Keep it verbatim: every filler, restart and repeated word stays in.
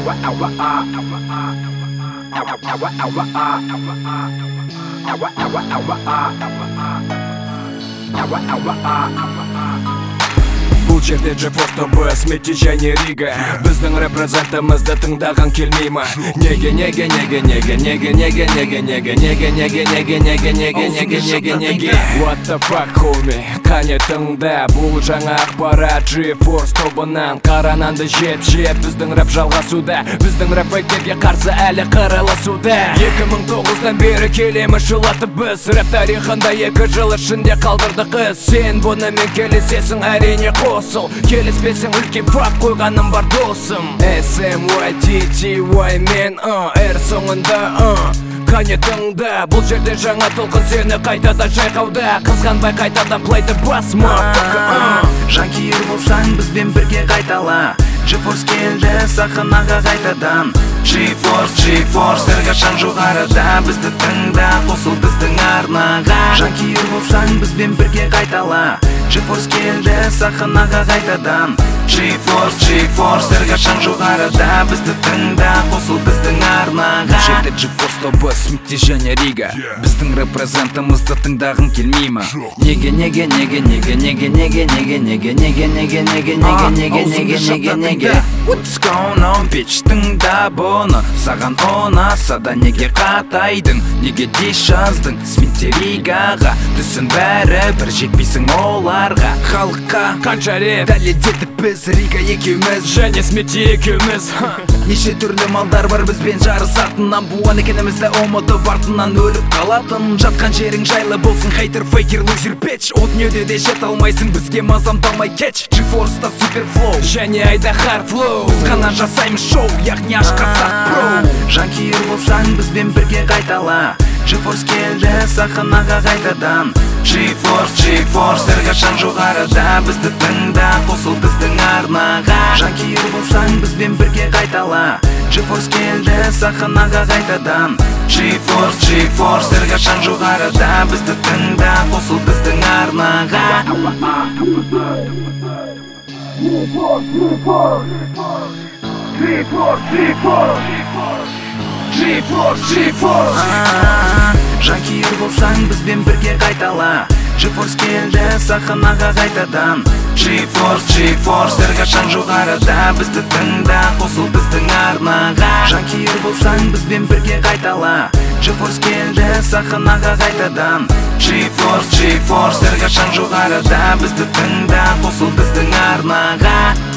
Бұл жерде G-Force біз Сметти және Рига. Біздің репрезентімізді тыңдаған келмей ма? Неге, неге, неге, неге, неге, неге, неге, неге, неге, неге, неге, неге, неге, неге, неге, неге. What the fuck, homie? Қане тыңда, бұл жаңа ақпарат G-Force тобынан қарананды жеп-жеп. Біздің рэп жалғасуда, біздің рэп фейктерге қарсы әлі қырылысуда. Екі мың тоғыздан бері келеміз жылатып біз. Рэп тарихында екі жыл ішінде қалдырдық із. Сен бұнымен келісесің, әрине қосыл. Келіспесің үлкен факт қойғаным бар досым. эс эм уай ти ти уай мен R соңында Қане тыңда, бұл жерде жаңа толқын сені қайтадан шайқауда. Қызғанбай қайтадан плейді басма. Жанкүйер болсаң бізбен бірге қайтала. G-Force келді сахнаға қайтадан. G-Force, G-Force әрқашан жоғарыда. Бізді тыңда, қосыл біздің арнаға. Жанкүйер болсаң бізбен бірге қайтала. G-Force келді сахнаға қайтадан. G-Force, G-Force әрқашан жоғарыда. Бізді тыңда, қосыл біздің арнаға. Бұл жерде G-Force тобы Сметти және Рига. Біздің репрезентімізді тыңдағың келмей ма? Неге, неге, неге, неге, неге, неге, неге, неге, неге, неге, неге, неге, неге, неге, неге, неге. What's going on, bitch? Тыңда бұны. Саған ұнаса да неге қатайдың? Неге дес жаздың Сметти Ригаға? Түсін бәрі бір жетпейсің оларға. Халыққа қанша рет дәлелдедік біз Рига екеуміз және Сметти екеуміз. Неше түрлі малдар бар бізбен жарысатын. Нambуан екенімізді ұмытып артынан өліп қалатын. Жатқан жерің жайлы болсын, хейтер, фейкер, лузер, bitch. О дүниеде де жет алмайсың, бізге мазам талмай кетч. G-Force'та супер флоу және айда hard flow. Біз ғана жасаймыз шоу, яғни ашқасақ про. Жанкүйер болсаң бізбен бірге қайтала. G-Force келді сахнаға қайтадан. G-Force, G-Force әрқашан жоғарыда. Бізді тыңда, қосыл біздің арнаға. Жанкүйер болсаң бізбен бірге қайтала. G-Force келді сахнаға қайтадан. G-Force, G-Force әрқашан жоғарыда. Бізді тыңда, қосыл біздің арнаға. G-Force, G-Force, G-Force, G-Force, G-Force. Жанкүйер болсаң бізбен бірге қайтала. G-Force келді сахнаға қайтадан. G-Force, G-Force әрқашан жоғарыда. Бізді тыңда, қосыл біздің арнаға. Жанкүйер болсаң бізбен бірге қайтала. G-Force келді сахнаға қайтадан. G-Force, G-Force әрқашан жоғарыда. Бізді тыңда, қосыл біздің арнаға.